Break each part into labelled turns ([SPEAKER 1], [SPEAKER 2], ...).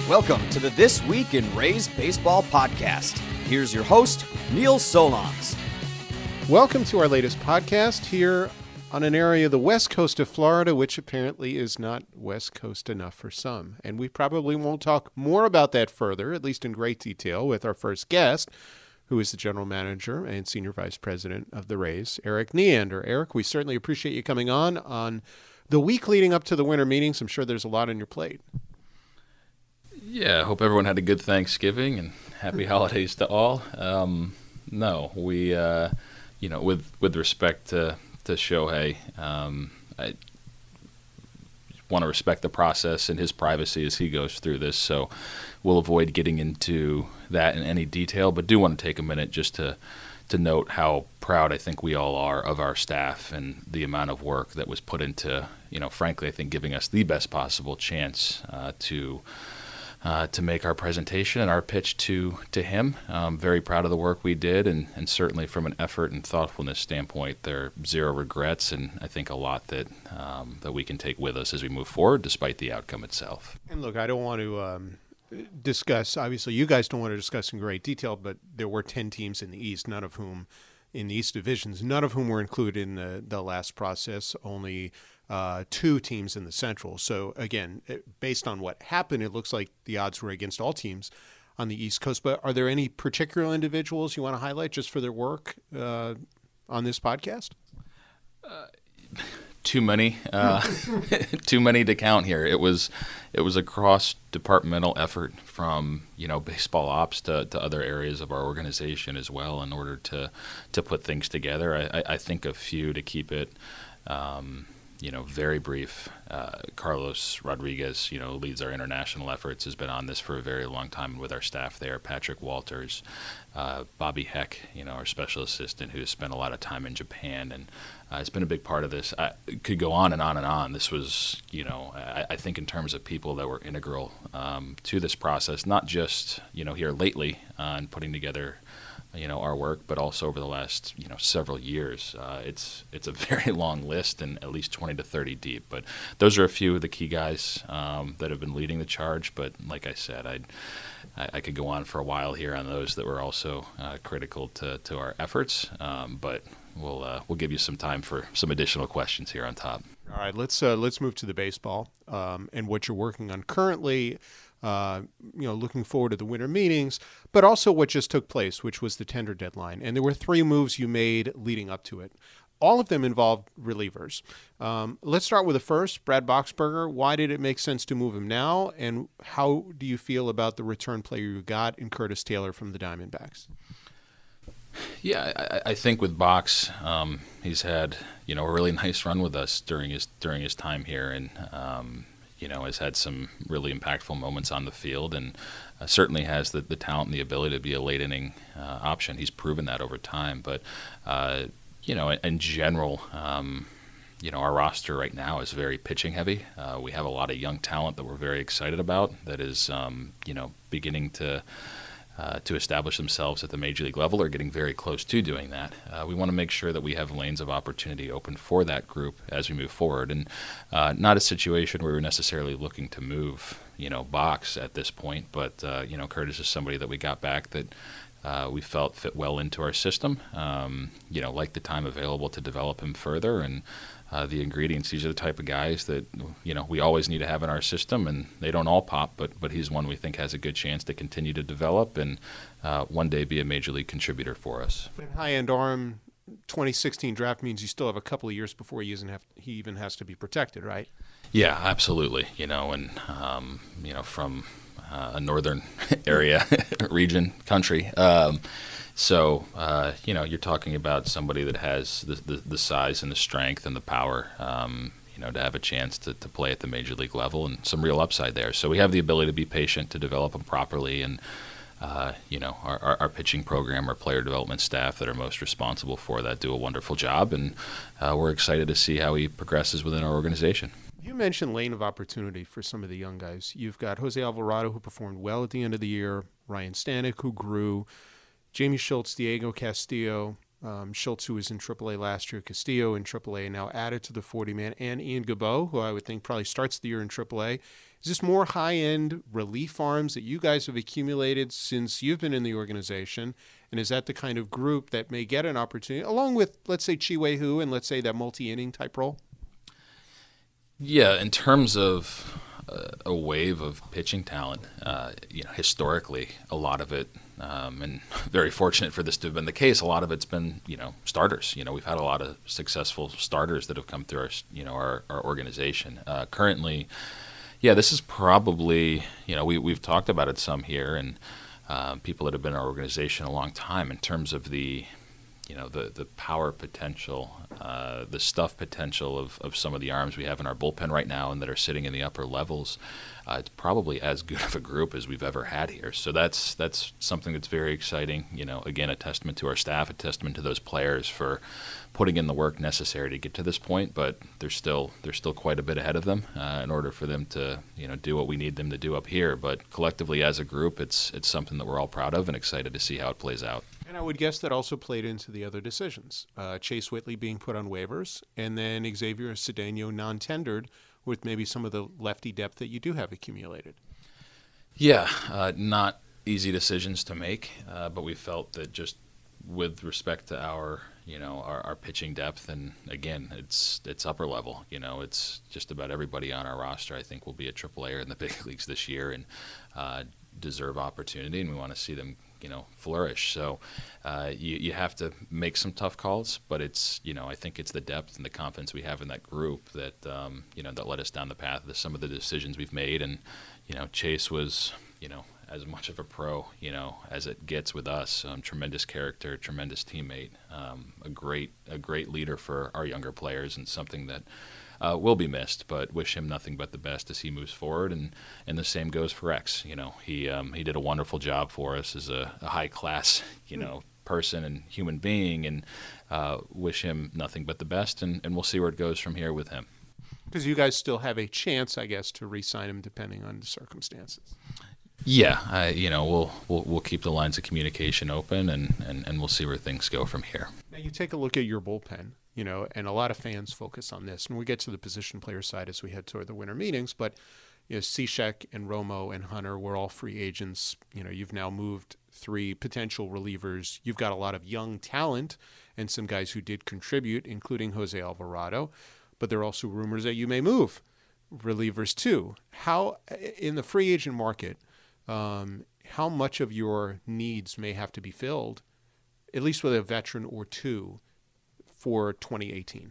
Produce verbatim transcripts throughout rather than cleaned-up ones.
[SPEAKER 1] Welcome to the This Week in Rays Baseball podcast. Here's your host, Neil Solondz.
[SPEAKER 2] Welcome to our latest podcast here on an area of the west coast of Florida, which apparently is not west coast enough for some. And we probably won't talk more about that further, at least in great detail, with our first guest, who is the general manager and senior vice president of the Rays, Erik Neander. Erik, we certainly appreciate you coming on on the week leading up to the winter meetings. I'm sure there's a lot on your plate.
[SPEAKER 3] Yeah, I hope everyone had a good Thanksgiving and happy holidays to all. Um, no, we, uh, you know, with with respect to, to Shohei, um, I want to respect the process and his privacy as he goes through this, so we'll avoid getting into that in any detail, but do want to take a minute just to, to note how proud I think we all are of our staff and the amount of work that was put into, you know, frankly, I think giving us the best possible chance uh, to Uh, to make our presentation and our pitch to to him. Um, very proud of the work we did, and, and certainly from an effort and thoughtfulness standpoint, there are zero regrets, and I think a lot that um, that we can take with us as we move forward, despite the outcome itself.
[SPEAKER 2] And look, I don't want to um, discuss, obviously you guys don't want to discuss in great detail, but there were ten teams in the East, none of whom, in the East divisions, none of whom were included in the, the last process, only Uh, two teams in the Central. So again, it, based on what happened, it looks like the odds were against all teams on the East Coast. But are there any particular individuals you want to highlight just for their work uh, on this podcast?
[SPEAKER 3] Uh, too many, uh, too many to count here. It was, it was a cross-departmental effort from you know baseball ops to, to other areas of our organization as well in order to to put things together. I, I, I think a few to keep it. Um, You know, very brief. Uh, Carlos Rodriguez, you know, leads our international efforts, has been on this for a very long time with our staff there. Patrick Walters, uh, Bobby Heck, you know, our special assistant, who has spent a lot of time in Japan and uh, has been a big part of this. I could go on and on and on. This was, you know, I, I think in terms of people that were integral um, to this process, not just, you know, here lately on uh, putting together you know, our work, but also over the last, you know, several years. Uh, it's it's a very long list and at least twenty to thirty deep. But those are a few of the key guys um, that have been leading the charge. But like I said, I'd, I I could go on for a while here on those that were also uh, critical to, to our efforts. Um, but we'll uh, we'll give you some time for some additional questions here on top.
[SPEAKER 2] All right, let's uh, let's move to the baseball um, and what you're working on currently. Uh, you know, looking forward to the winter meetings, but also what just took place, which was the tender deadline. And there were three moves you made leading up to it. All of them involved relievers. Um, let's start with the first, Brad Boxberger. Why did it make sense to move him now? And how do you feel about the return player you got in Curtis Taylor from the Diamondbacks?
[SPEAKER 3] Yeah, I, I think with Box, um, he's had, you know, a really nice run with us during his during his time here, and um, you know, has had some really impactful moments on the field, and uh, certainly has the, the talent and the ability to be a late inning uh, option. He's proven that over time. But, uh, you know, in, in general, um, you know, our roster right now is very pitching heavy. Uh, we have a lot of young talent that we're very excited about that is, um, you know, beginning to Uh, to establish themselves at the major league level or getting very close to doing that. Uh, we want to make sure that we have lanes of opportunity open for that group as we move forward, and uh, not a situation where we're necessarily looking to move, you know, Box at this point, but, uh, you know, Curtis is somebody that we got back that uh, we felt fit well into our system, um, you know, like the time available to develop him further, and Uh, the ingredients. These are the type of guys that, you know, we always need to have in our system, and they don't all pop, but but he's one we think has a good chance to continue to develop and uh, one day be a major league contributor for us.
[SPEAKER 2] And high-end arm, twenty sixteen draft means you still have a couple of years before he, isn't have, he even has to be protected, right?
[SPEAKER 3] Yeah, absolutely. You know, and, um, you know, from uh, a northern area, region, country, um, So, uh, you know, you're talking about somebody that has the, the, the size and the strength and the power, um, you know, to have a chance to, to play at the major league level and some real upside there. So we have the ability to be patient, to develop them properly, and, uh, you know, our, our, our pitching program, our player development staff that are most responsible for that do a wonderful job, and uh, we're excited to see how he progresses within our organization.
[SPEAKER 2] You mentioned lane of opportunity for some of the young guys. You've got Jose Alvarado, who performed well at the end of the year, Ryan Stanek, who grew, Jamie Schultz, Diego Castillo, Um, Schultz, who was in triple A last year, Castillo in triple A, now added to the forty-man, and Ian Gabot, who I would think probably starts the year in triple A. Is this more high-end relief arms that you guys have accumulated since you've been in the organization? And is that the kind of group that may get an opportunity, along with, let's say, Chi-Wei Hu and let's say that multi-inning type role?
[SPEAKER 3] Yeah, in terms of uh, a wave of pitching talent, uh, you know, historically, a lot of it, um, and very fortunate for this to have been the case, a lot of it's been, you know, starters. You know, we've had a lot of successful starters that have come through our, you know, our, our organization. Uh, currently, yeah, this is probably, you know, we, we've talked about it some here, and uh, people that have been in our organization a long time in terms of the, you know, the, the power potential, uh, the stuff potential of, of some of the arms we have in our bullpen right now and that are sitting in the upper levels. Uh, it's probably as good of a group as we've ever had here. So that's that's something that's very exciting. You know, again, a testament to our staff, a testament to those players for putting in the work necessary to get to this point. But there's still there's still quite a bit ahead of them uh, in order for them to, you know, do what we need them to do up here. But collectively as a group, it's it's something that we're all proud of and excited to see how it plays out.
[SPEAKER 2] And I would guess that also played into the other decisions. Uh, Chase Whitley being put on waivers, and then Xavier Cedeno non-tendered with maybe some of the lefty depth that you do have accumulated.
[SPEAKER 3] Yeah, uh, not easy decisions to make, uh, but we felt that just with respect to our, you know, our, our pitching depth, and again, it's it's upper level. You know, it's just about everybody on our roster, I think, will be a triple A in the big leagues this year and uh, deserve opportunity, and we want to see them, you know, flourish. So uh, you you have to make some tough calls, but it's, you know, I think it's the depth and the confidence we have in that group that um, you know, that led us down the path of some of the decisions we've made. And you know, Chase was, you know, as much of a pro, you know, as it gets with us. Um, tremendous character, tremendous teammate, um, a great a great leader for our younger players, and something that Uh, will be missed, but wish him nothing but the best as he moves forward. And, and the same goes for X. You know, he um, he did a wonderful job for us as a, a high class, you know, person and human being, and uh, wish him nothing but the best. And, and we'll see where it goes from here with him.
[SPEAKER 2] Because you guys still have a chance, I guess, to re-sign him depending on the circumstances.
[SPEAKER 3] Yeah, I, you know, we'll, we'll we'll keep the lines of communication open, and, and, and we'll see where things go from here.
[SPEAKER 2] Now you take a look at your bullpen. You know, and a lot of fans focus on this, and we'll get to the position player side as we head toward the winter meetings. But you know, Cishek and Romo and Hunter were all free agents. You know, you've now moved three potential relievers. You've got a lot of young talent and some guys who did contribute, including Jose Alvarado. But there are also rumors that you may move relievers too. How in the free agent market, um, how much of your needs may have to be filled, at least with a veteran or two, for twenty eighteen?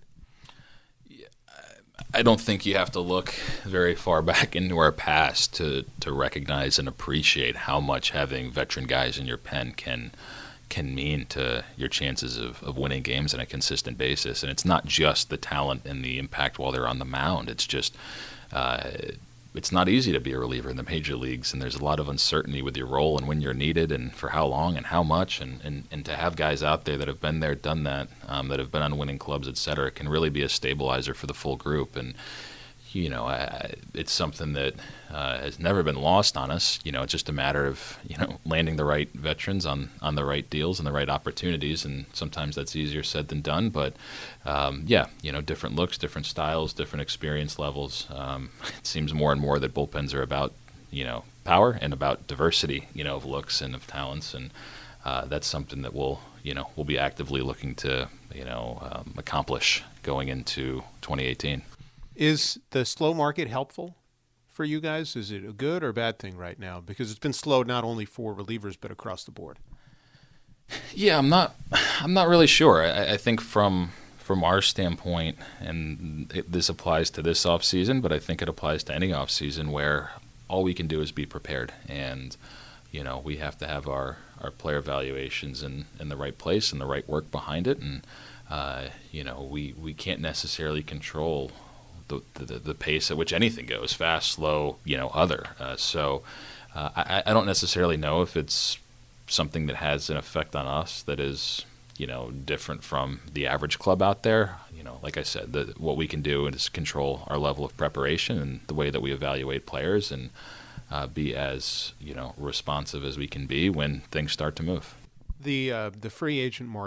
[SPEAKER 3] I don't think you have to look very far back into our past to, to recognize and appreciate how much having veteran guys in your pen can can mean to your chances of, of winning games on a consistent basis. And it's not just the talent and the impact while they're on the mound. It's just uh, it's not easy to be a reliever in the major leagues, and there's a lot of uncertainty with your role and when you're needed and for how long and how much. And, and, and to have guys out there that have been there, done that, um, that have been on winning clubs, et cetera, can really be a stabilizer for the full group. And, you know, I, it's something that uh, has never been lost on us. You know, it's just a matter of, you know, landing the right veterans on, on the right deals and the right opportunities. And sometimes that's easier said than done. But, um, yeah, you know, different looks, different styles, different experience levels. Um, it seems more and more that bullpens are about, you know, power and about diversity, you know, of looks and of talents. And uh, that's something that we'll, you know, we'll be actively looking to, you know, um, accomplish going into twenty eighteen.
[SPEAKER 2] Is the slow market helpful for you guys? Is it a good or bad thing right now? Because it's been slow not only for relievers but across the board.
[SPEAKER 3] Yeah, I'm not. I'm not really sure. I, I think from from our standpoint, and it, this applies to this off season, but I think it applies to any off season where all we can do is be prepared, and you know, we have to have our, our player evaluations in, in the right place and the right work behind it, and uh, you know, we we can't necessarily control The, the the pace at which anything goes, fast, slow, you know, other. Uh, so uh, I, I don't necessarily know if it's something that has an effect on us that is, you know, different from the average club out there. You know, like I said, the, what we can do is control our level of preparation and the way that we evaluate players, and uh, be as, you know, responsive as we can be when things start to move.
[SPEAKER 2] The uh, the free agent market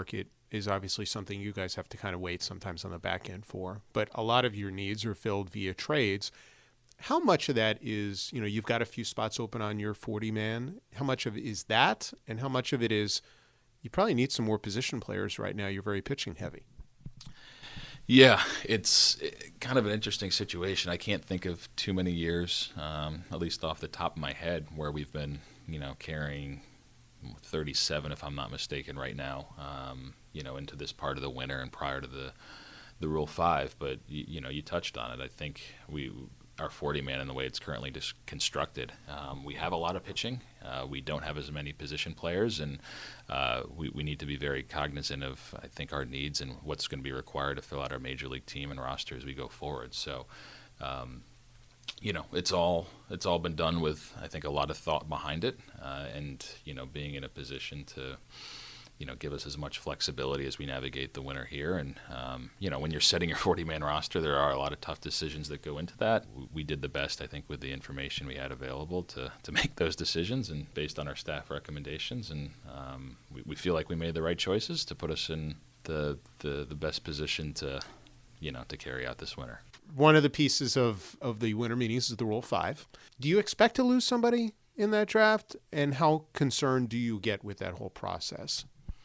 [SPEAKER 2] is obviously something you guys have to kind of wait sometimes on the back end for. But a lot of your needs are filled via trades. How much of that is, you know, you've got a few spots open on your forty-man. How much of it is that, and how much of it is you probably need some more position players right now? You're very pitching heavy.
[SPEAKER 3] Yeah, it's kind of an interesting situation. I can't think of too many years, um, at least off the top of my head, where we've been, you know, carrying thirty-seven, if I'm not mistaken, right now, um, you know, into this part of the winter and prior to the the Rule Five. But you, you know, you touched on it. I think we our forty-man in the way it's currently dis- constructed. Um, we have a lot of pitching. Uh, we don't have as many position players, and uh, we, we need to be very cognizant of, I think, our needs and what's going to be required to fill out our major league team and roster as we go forward. So, um, you know, it's all it's all been done with, I think, a lot of thought behind it, uh, and you know, being in a position to, you know, give us as much flexibility as we navigate the winter here. And, um, you know, when you're setting your forty-man roster, there are a lot of tough decisions that go into that. We did the best, I think, with the information we had available to, to make those decisions and based on our staff recommendations. And um, we, we feel like we made the right choices to put us in the, the, the best position to, you know, to carry out this winter.
[SPEAKER 2] One of the pieces of, of the winter meetings is the Rule Five. Do you expect to lose somebody in that draft? And how concerned do you get with that whole process?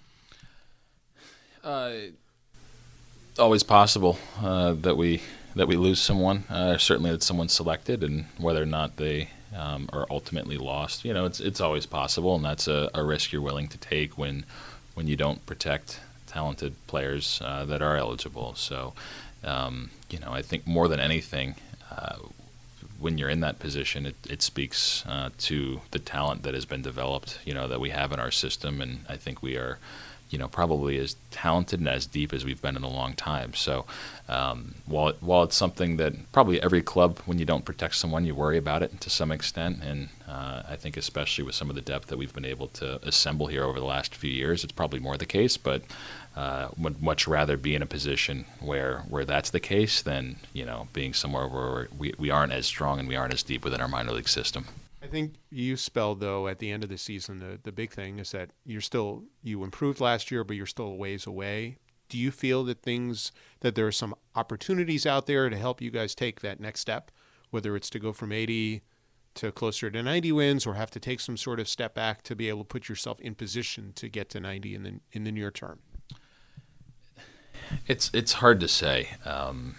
[SPEAKER 3] Uh, always possible uh, that we that we lose someone. Uh, certainly, that someone's selected, and whether or not they um, are ultimately lost, you know, it's it's always possible, and that's a, a risk you're willing to take when when you don't protect talented players uh, that are eligible. So, um, you know, I think more than anything, uh, when you're in that position, it, it speaks uh, to the talent that has been developed, you know, that we have in our system, and I think we are, you know, probably as talented and as deep as we've been in a long time. So um, while it, while it's something that probably every club, when you don't protect someone, you worry about it to some extent. And uh, I think especially with some of the depth that we've been able to assemble here over the last few years, it's probably more the case. But uh, would much rather be in a position where where that's the case than, you know, being somewhere where we, we aren't as strong and we aren't as deep within our minor league system.
[SPEAKER 2] I think you spelled, though, at the end of the season, the, the big thing is that you're still, you improved last year, but you're still a ways away. Do you feel that things, that there are some opportunities out there to help you guys take that next step, whether it's to go from eighty to closer to ninety wins or have to take some sort of step back to be able to put yourself in position to get to ninety in the, in the near term?
[SPEAKER 3] It's, it's hard to say. Um,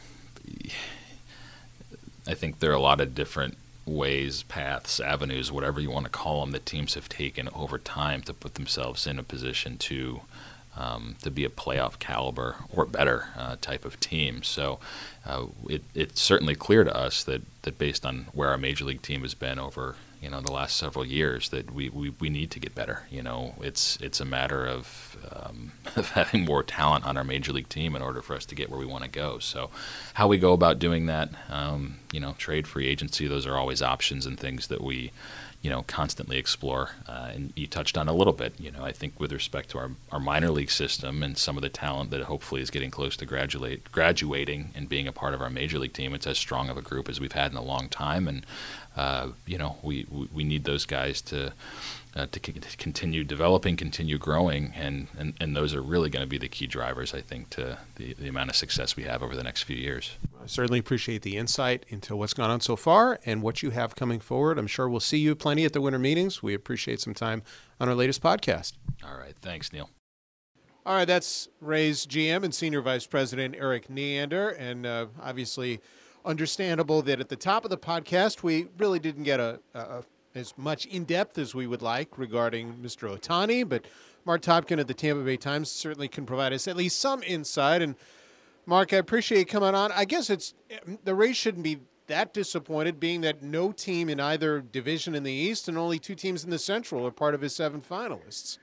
[SPEAKER 3] I think there are a lot of different ways, paths, avenues, whatever you want to call them, that teams have taken over time to put themselves in a position to um, to be a playoff caliber or better uh, type of team. So uh, it, it's certainly clear to us that, that based on where our major league team has been over, you know, the last several years, that we, we, we need to get better. You know, it's it's a matter of, um, of having more talent on our major league team in order for us to get where we want to go. So how we go about doing that, um, you know, trade, free agency, those are always options and things that we, you know, constantly explore. Uh, and you touched on a little bit, you know, I think with respect to our, our minor league system and some of the talent that hopefully is getting close to graduate, graduating and being a part of our major league team, it's as strong of a group as we've had in a long time. And, uh, you know, we, we, we need those guys to uh, to, c- to continue developing, continue growing, and, and, and those are really going to be the key drivers, I think, to the, the amount of success we have over the next few years.
[SPEAKER 2] I certainly appreciate the insight into what's gone on so far and what you have coming forward. I'm sure we'll see you plenty at the winter meetings. We appreciate some time on our latest podcast.
[SPEAKER 3] All right. Thanks, Neil.
[SPEAKER 2] All right, that's Rays G M and Senior Vice President Erik Neander, and uh, obviously understandable that at the top of the podcast we really didn't get a, a as much in-depth as we would like regarding Mister Ohtani, but Mark Topkin at the Tampa Bay Times certainly can provide us at least some insight. And Mark, I appreciate you coming on. I guess it's the Rays shouldn't be that disappointed, being that no team in either division in the East and only two teams in the Central are part of his seven finalists.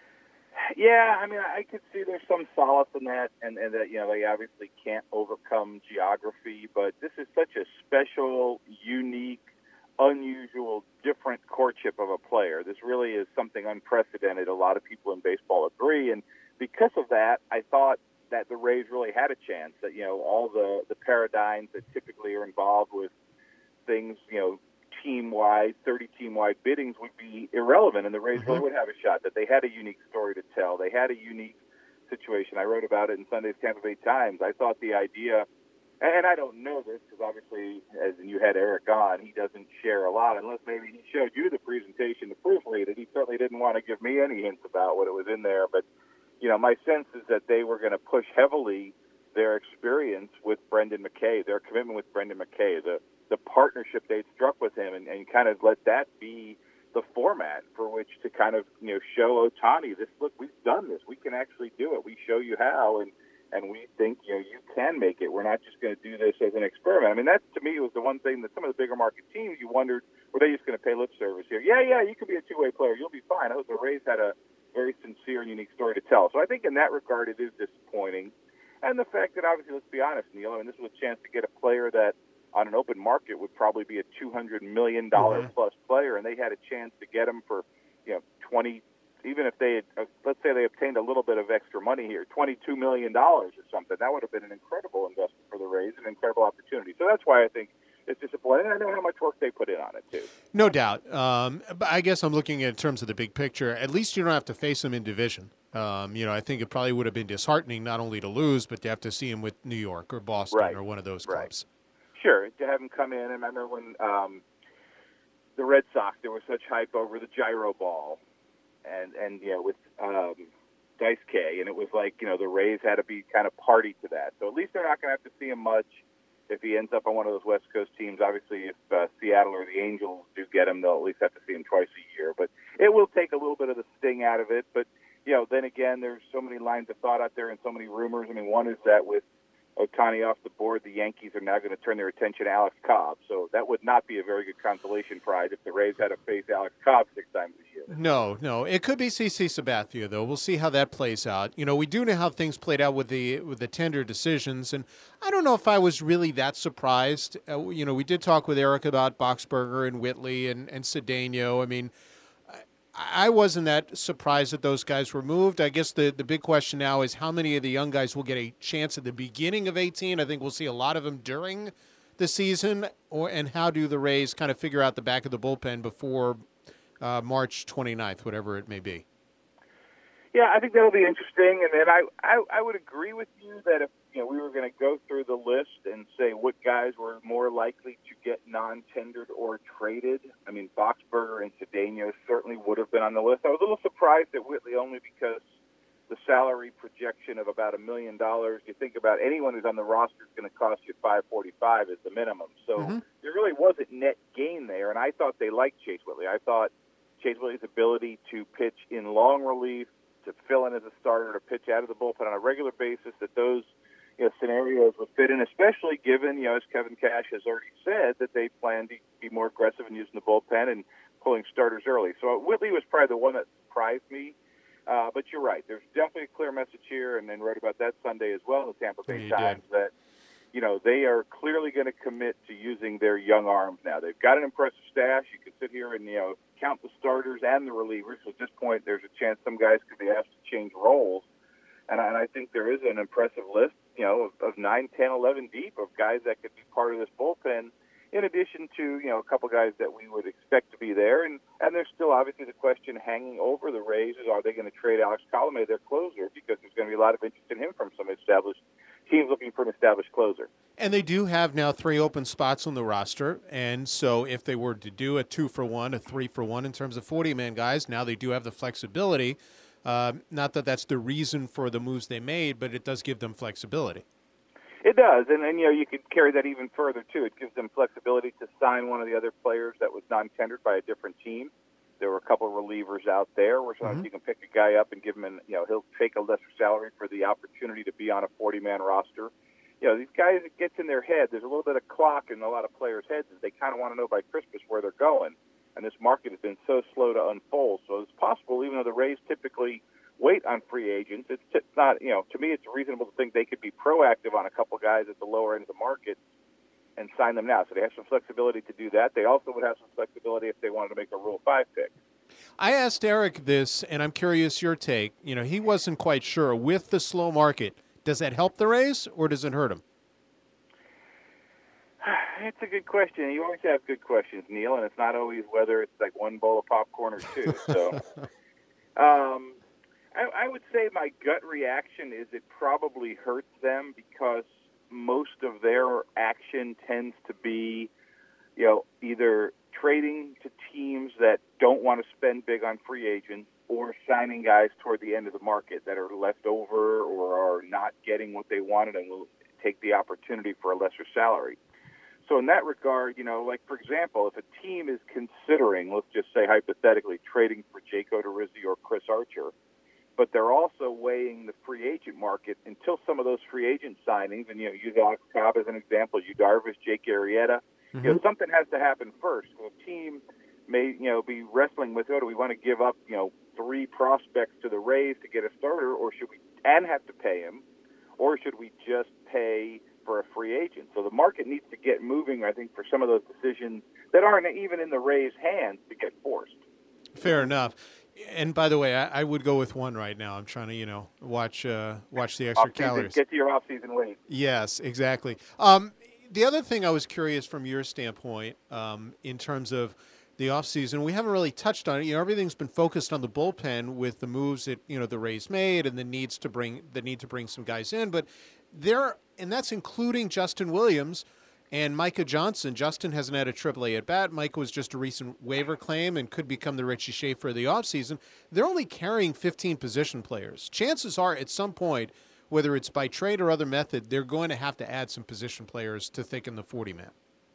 [SPEAKER 4] Yeah, I mean, I could see there's some solace in that, and, and that, you know, they obviously can't overcome geography, but this is such a special, unique, unusual, different courtship of a player. This really is something unprecedented. A lot of people in baseball agree, and because of that, I thought that the Rays really had a chance, that, you know, all the, the paradigms that typically are involved with things, you know, team-wide, thirty-team-wide biddings would be irrelevant, and the Rays mm-hmm. really would have a shot, that they had a unique story to tell. They had a unique situation. I wrote about it in Sunday's Tampa Bay Times. I thought the idea, and I don't know this because obviously, as you had Eric on, he doesn't share a lot unless maybe he showed you the presentation to proofread it. He certainly didn't want to give me any hints about what it was in there. But, you know, my sense is that they were going to push heavily their experience with Brendan McKay, their commitment with Brendan McKay, the, the partnership they'd struck with him, and, and kind of let that be the format for which to kind of, you know, show Ohtani this, look, we've done this. We can actually do it. We show you how, and, and we think, you know, you can make it. We're not just going to do this as an experiment. I mean, that to me was the one thing that some of the bigger market teams, you wondered, were they just going to pay lip service here? Yeah, yeah, you could be a two-way player. You'll be fine. I hope the Rays had a very sincere and unique story to tell. So I think in that regard it is disappointing. And the fact that, obviously, let's be honest, Neil, I mean, this was a chance to get a player that on an open market would probably be a two hundred million dollars mm-hmm. plus player, and they had a chance to get him for, you know, twenty, even if they had, uh, let's say they obtained a little bit of extra money here, twenty-two million dollars or something. That would have been an incredible investment for the Rays, an incredible opportunity. So that's why I think it's disappointing. I know how much work they put in on it, too.
[SPEAKER 2] No doubt. Um, but I guess I'm looking at in terms of the big picture. At least you don't have to face them in division. Um, you know, I think it probably would have been disheartening not only to lose, but to have to see him with New York or Boston
[SPEAKER 4] right.
[SPEAKER 2] or one of those
[SPEAKER 4] right.
[SPEAKER 2] clubs.
[SPEAKER 4] Sure, to have him come in. And I remember when um, the Red Sox, there was such hype over the gyro ball and, and you know, with um, Dice K, and it was like, you know, the Rays had to be kind of party to that. So at least they're not going to have to see him much. If he ends up on one of those West Coast teams, obviously if uh, Seattle or the Angels do get him, they'll at least have to see him twice a year. But it will take a little bit of the sting out of it. But, you know, then again, there's so many lines of thought out there and so many rumors. I mean, one is that with Ohtani off the board, the Yankees are now going to turn their attention to Alex Cobb. So that would not be a very good consolation prize if the Rays had to face Alex Cobb six times a year.
[SPEAKER 2] No, no. It could be CeCe Sabathia, though. We'll see how that plays out. You know, we do know how things played out with the with the tender decisions, and I don't know if I was really that surprised. Uh, you know, we did talk with Eric about Boxberger and Whitley and, and Cedeno. I mean, I wasn't that surprised that those guys were moved. I guess the, the big question now is how many of the young guys will get a chance at the beginning of eighteen. I think we'll see a lot of them during the season. Or and how do the Rays kind of figure out the back of the bullpen before uh, March twenty-ninth, whatever it may be?
[SPEAKER 4] Yeah, I think that'll be interesting. And then I, I, I would agree with you that if you know we were going to go through the list and say what guys were more likely to get non-tendered or traded, I mean, Boxberger and Cedeno certainly would have been on the list. I was a little surprised at Whitley only because the salary projection of about a million dollars, you think about anyone who's on the roster is going to cost you five forty-five as the minimum. So mm-hmm. there really wasn't net gain there, and I thought they liked Chase Whitley. I thought Chase Whitley's ability to pitch in long relief, to fill in as a starter, to pitch out of the bullpen on a regular basis, that those you know, scenarios would fit in, especially given, you know, as Kevin Cash has already said, that they plan to be more aggressive in using the bullpen and pulling starters early. So Whitley was probably the one that surprised me. Uh, but you're right. There's definitely a clear message here, and then wrote about that Sunday as well in the Tampa Bay Times, that, you know, they are clearly going to commit to using their young arms now. They've got an impressive stash. You can sit here and, you know, count the starters and the relievers. So at this point, there's a chance some guys could be asked to change roles. And I, and I think there is an impressive list, you know, of, of nine, ten, eleven deep of guys that could be part of this bullpen, in addition to, you know, a couple guys that we would expect to be there. And, and there's still obviously the question hanging over the Rays is, are they going to trade Alex Colomé, their closer, because there's going to be a lot of interest in him from some established teams looking for an established closer.
[SPEAKER 2] And they do have now three open spots on the roster. And so if they were to do a two for one, a three for one in terms of forty-man guys, now they do have the flexibility. Uh, not that that's the reason for the moves they made, but it does give them flexibility.
[SPEAKER 4] It does, and then, you know, you could carry that even further, too. It gives them flexibility to sign one of the other players that was non-tendered by a different team. There were a couple of relievers out there where sometimes mm-hmm. you can pick a guy up and give him, an, you know, he'll take a lesser salary for the opportunity to be on a forty-man roster. You know, these guys, it gets in their head. There's a little bit of clock in a lot of players' heads as they kind of want to know by Christmas where they're going. And this market has been so slow to unfold. So it's possible, even though the Rays typically wait on free agents, it's, it's not, you know, to me it's reasonable to think they could be proactive on a couple guys at the lower end of the market and sign them now. So they have some flexibility to do that. They also would have some flexibility if they wanted to make a Rule five pick.
[SPEAKER 2] I asked Eric this, and I'm curious your take. You know, he wasn't quite sure. With the slow market, does that help the Rays or does it hurt them?
[SPEAKER 4] It's a good question. You always have good questions, Neil, and it's not always whether it's like one bowl of popcorn or two. So, um, I, I would say my gut reaction is it probably hurts them because most of their action tends to be, you know, either trading to teams that don't want to spend big on free agents or signing guys toward the end of the market that are left over or are not getting what they wanted and will take the opportunity for a lesser salary. So in that regard, you know, like, for example, if a team is considering, let's just say hypothetically, trading for Jake Odorizzi or Chris Archer, but they're also weighing the free agent market until some of those free agent signings, and, you know, use Alex Cobb as an example, Yu Darvish, Jake Arrieta, mm-hmm. you know, something has to happen first. A team may, you know, be wrestling with, oh, do we want to give up, you know, three prospects to the Rays to get a starter, or should we, and have to pay him, or should we just pay for a free agent? So the market needs to get moving, I think, for some of those decisions that aren't even in the Rays' hands to get forced.
[SPEAKER 2] Fair enough. And by the way, I, I would go with one right now. I'm trying to, you know, watch uh, watch the extra
[SPEAKER 4] off-season,
[SPEAKER 2] calories.
[SPEAKER 4] Get to your off-season weight.
[SPEAKER 2] Yes, exactly. Um, the other thing I was curious from your standpoint, um, in terms of the offseason, we haven't really touched on it. You know, everything's been focused on the bullpen with the moves that, you know, the Rays made and the needs to bring the need to bring some guys in. But there, and that's including Justin Williams and Micah Johnson. Justin hasn't had a triple A at bat. Micah was just a recent waiver claim and could become the Richie Schaefer of the offseason. They're only carrying fifteen position players. Chances are, at some point, whether it's by trade or other method, they're going to have to add some position players to thicken the forty-man.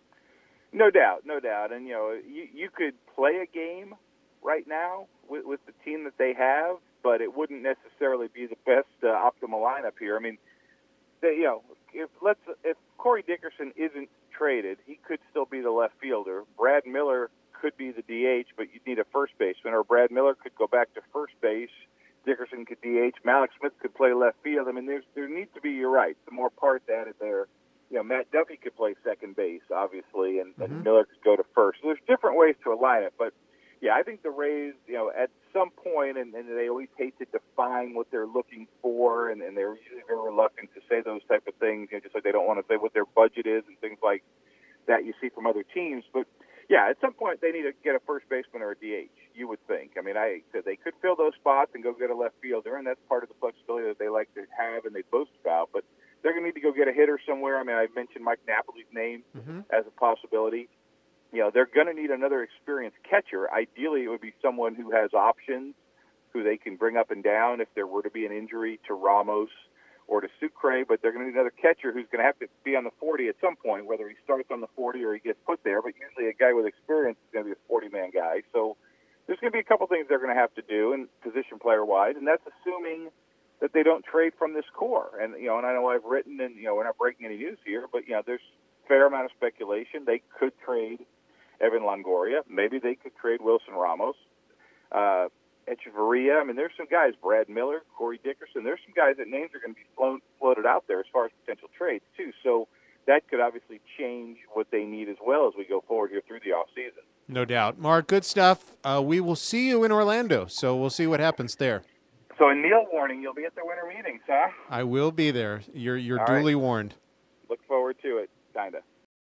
[SPEAKER 4] No doubt, no doubt. And, you know, you, you could play a game right now with, with the team that they have, but it wouldn't necessarily be the best uh, optimal lineup here. I mean, they, you know, if let's if Corey Dickerson isn't traded, he could still be the left fielder. Brad Miller could be the D H, but you'd need a first baseman, or Brad Miller could go back to first base. Dickerson could D H. Malik Smith could play left field. I mean, there's there needs to be, you're right, some more parts added there. You know, Matt Duffy could play second base, obviously, and, mm-hmm. and Miller could go to first. So there's different ways to align it. But, yeah, I think the Rays, you know, at some point, and, and they always hate to define what they're looking for, and, and they're usually very reluctant to say those type of things, you know, just like they don't want to say what their budget is and things like that you see from other teams. But, yeah, at some point they need to get a first baseman or a D H, you would think. I mean, I said they could fill those spots and go get a left fielder, and that's part of the flexibility that they like to have and they boast about. But they're going to need to go get a hitter somewhere. I mean, I mentioned Mike Napoli's name mm-hmm. as a possibility. You know, they're going to need another experienced catcher. Ideally, it would be someone who has options, who they can bring up and down if there were to be an injury to Ramos or to Sucre. But they're going to need another catcher who's going to have to be on the forty at some point, whether he starts on the forty or he gets put there. But usually a guy with experience is going to be a forty-man guy. So there's going to be a couple things they're going to have to do, and position player-wise, and that's assuming that they don't trade from this core. And, you know, and I know I've written, and, you know, we're not breaking any news here, but, you know, there's a fair amount of speculation. They could trade Evan Longoria. Maybe they could trade Wilson Ramos. Uh, Echeverria. I mean, there's some guys, Brad Miller, Corey Dickerson. There's some guys that names are going to be flown, floated out there as far as potential trades, too. So that could obviously change what they need as well as we go forward here through the offseason.
[SPEAKER 2] No doubt. Mark, good stuff. Uh, we will see you in Orlando, so we'll see what happens there.
[SPEAKER 4] So a Neil warning, you'll be at the winter meetings, huh?
[SPEAKER 2] I will be there. You're you're
[SPEAKER 4] All
[SPEAKER 2] duly
[SPEAKER 4] right.
[SPEAKER 2] warned.
[SPEAKER 4] Look forward to it, kind of.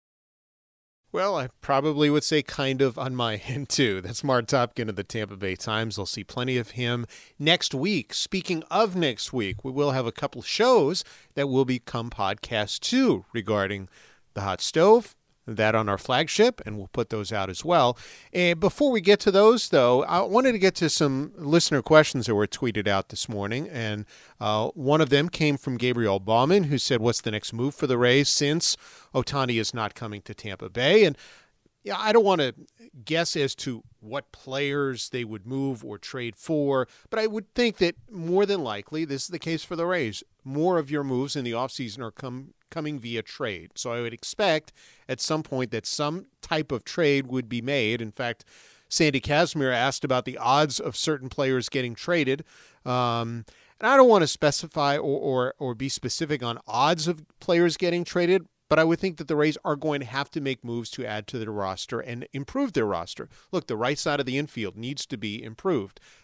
[SPEAKER 2] Well, I probably would say kind of on my end, too. That's Mark Topkin of the Tampa Bay Times. I'll see plenty of him next week. Speaking of next week, we will have a couple shows that will become podcasts, too, regarding the hot stove, that on our flagship, and we'll put those out as well. And before we get to those, though, I wanted to get to some listener questions that were tweeted out this morning, and uh, one of them came from Gabriel Bauman, who said, what's the next move for the Rays since Ohtani is not coming to Tampa Bay? And yeah, I don't want to guess as to what players they would move or trade for, but I would think that more than likely, this is the case for the Rays, more of your moves in the offseason are come coming via trade. So I would expect at some point that some type of trade would be made. In fact, Sandy Casimir asked about the odds of certain players getting traded. Um, and I don't want to specify or, or, or be specific on odds of players getting traded, but I would think that the Rays are going to have to make moves to add to their roster and improve their roster. Look, the right side of the infield needs to be improved.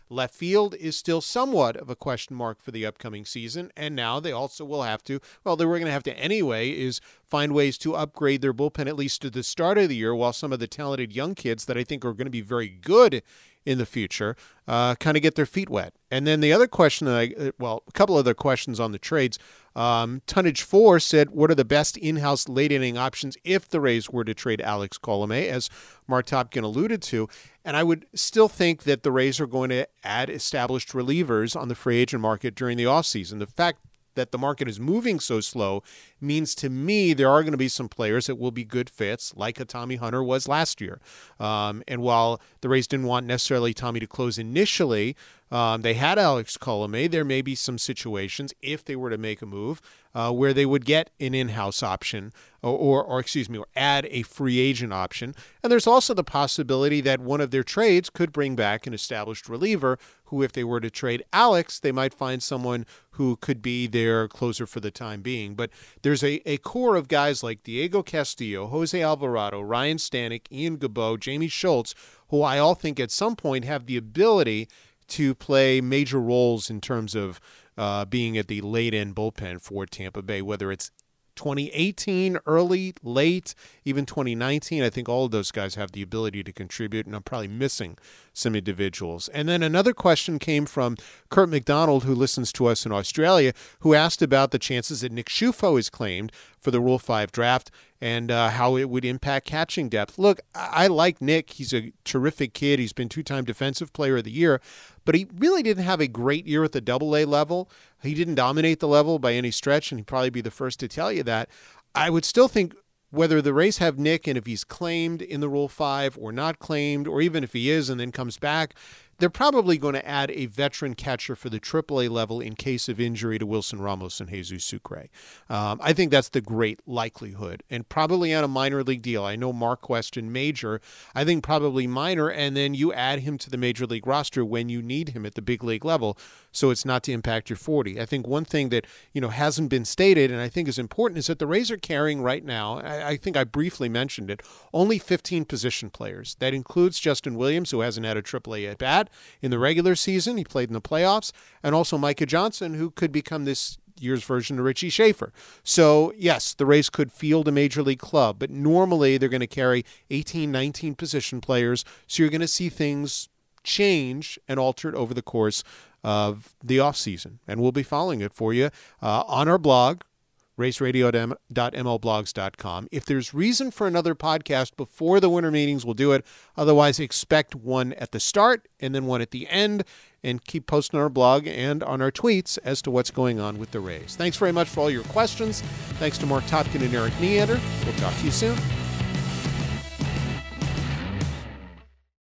[SPEAKER 2] Left field is still somewhat of a question mark for the upcoming season, and now they also will have to, well, they were going to have to anyway, is find ways to upgrade their bullpen at least to the start of the year, while some of the talented young kids that I think are going to be very good in the future uh, kind of get their feet wet. And then the other question that I, well, a couple other questions on the trades. Um, Tonnage four said, what are the best in-house late inning options if the Rays were to trade Alex Colomé, as Mark Topkin alluded to? And I would still think that the Rays are going to add established relievers on the free agent market during the offseason. The fact that the market is moving so slow means to me there are going to be some players that will be good fits, like a Tommy Hunter was last year. Um, and while the Rays didn't want necessarily Tommy to close initially, um, they had Alex Colomé. There may be some situations, if they were to make a move, uh, where they would get an in-house option or, or, or, excuse me, or add a free agent option. And there's also the possibility that one of their trades could bring back an established reliever who, if they were to trade Alex, they might find someone who could be their closer for the time being. But there's a, a core of guys like Diego Castillo, Jose Alvarado, Ryan Stanek, Ian Gabeau, Jamie Schultz, who I all think at some point have the ability to play major roles in terms of uh, being at the late-end bullpen for Tampa Bay, whether it's twenty eighteen, early, late, even twenty nineteen. I think all of those guys have the ability to contribute, and I'm probably missing some individuals. And then another question came from Kurt McDonald, who listens to us in Australia, who asked about the chances that Nick Schufo is claimed for the Rule five draft and uh, how it would impact catching depth. Look, I, I like Nick. He's a terrific kid. He's been two-time Defensive Player of the Year, but he really didn't have a great year at the double A level. He didn't dominate the level by any stretch, and he'd probably be the first to tell you that. I would still think whether the Rays have Nick and if he's claimed in the Rule five or not claimed, or even if he is and then comes back, they're probably going to add a veteran catcher for the triple A level in case of injury to Wilson Ramos and Jesus Sucre. Um, I think that's the great likelihood, and probably on a minor league deal. I know Mark questioned major. I think probably minor, and then you add him to the major league roster when you need him at the big league level, so it's not to impact your forty. I think one thing that you know hasn't been stated, and I think is important, is that the Rays are carrying right now, I, I think I briefly mentioned it, only fifteen position players. That includes Justin Williams, who hasn't had a triple A at bat in the regular season. He played in the playoffs, and also Micah Johnson, who could become this year's version of Richie Schaefer. So, yes, the Rays could field a major league club, but normally they're going to carry eighteen, nineteen position players, so you're going to see things change and alter over the course of the offseason, and we'll be following it for you uh, on our blog, race radio dot m l blogs dot com. If there's reason for another podcast before the winter meetings, we'll do it. Otherwise, expect one at the start and then one at the end, and keep posting on our blog and on our tweets as to what's going on with the Rays. Thanks very much for all your questions. Thanks to Mark Topkin and Eric Neander. We'll talk to you soon.